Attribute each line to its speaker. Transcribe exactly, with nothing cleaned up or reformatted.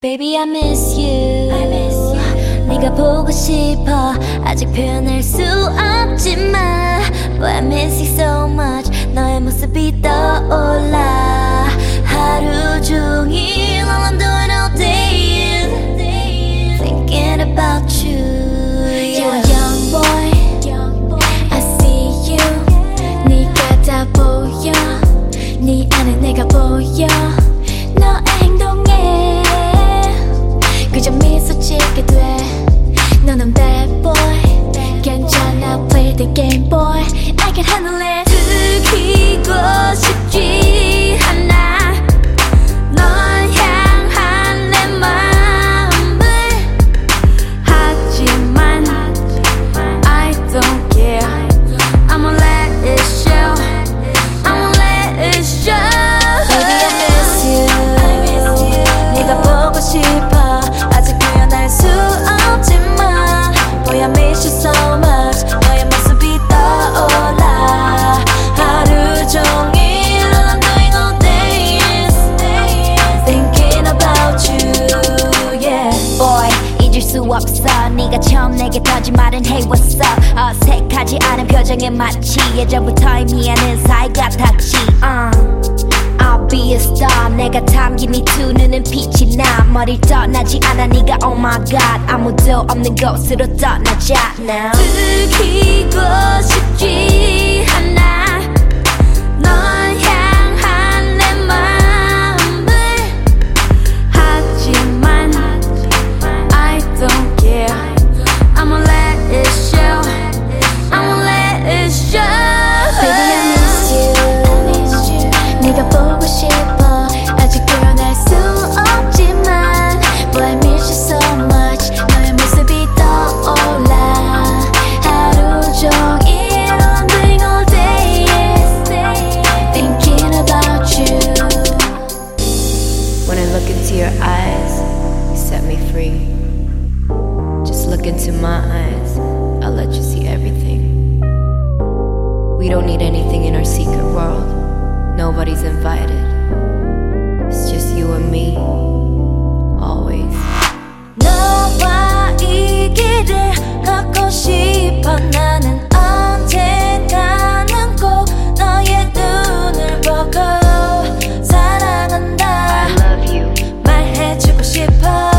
Speaker 1: Baby I miss you, I miss you. 네가 보고 싶어 아직 표현할 수 없지만 But I miss you so much 너의 모습이 떠올라 하루 종일 all I'm doing all day is thinking about you. You're a young boy, I see you. 네가 다 보여 네 안에 내가 보여 너의 행동에 그저 미소 짓게 돼 너는 bad boy 괜찮아 play the game boy I can handle it 들키고 싶지 않아 널 향한 내 마음을 하지만 I don't care I'ma let it show I'ma let it show Baby I miss you 네가 보고 싶어 아직 표현할 수 없지만 Boy I miss you so much 너의 모습이 떠올라 하루 종일 All I'm doing all day is thinking about you yeah. Boy 잊을 수 없어 네가 처음 내게 던진 말은 Hey what's up 어색하지 않은 표정에 마치 예전부터의 미안한 사이 같았지 uh. I'll be a star 내가 담긴 네 두 눈은 빛이 나 머리를 떠나지 않아 네가 oh my god 아무도 없는 곳으로 떠나자 now 들키고 싶지 않아 널 향한 내 마음을 하지만 I don't care I'ma let it show I'ma let it show Baby I miss you 네가 보고 싶어 아직 표현할 수 없지만 But I miss you so much 너의 모습이 떠올라 하루 종일 All I'm doing all day is thinking about you
Speaker 2: When I look into your eyes, you set me free. Just look into my eyes, I'll let you see everything. We don't need anything in our secret world. Nobody's invited. It's just you and me, always.
Speaker 1: 너와 이 길을 걷고 싶어 나는 언젠가는 꼭 너의 눈을 보고 사랑한다
Speaker 2: I love you.
Speaker 1: 말해주고 싶어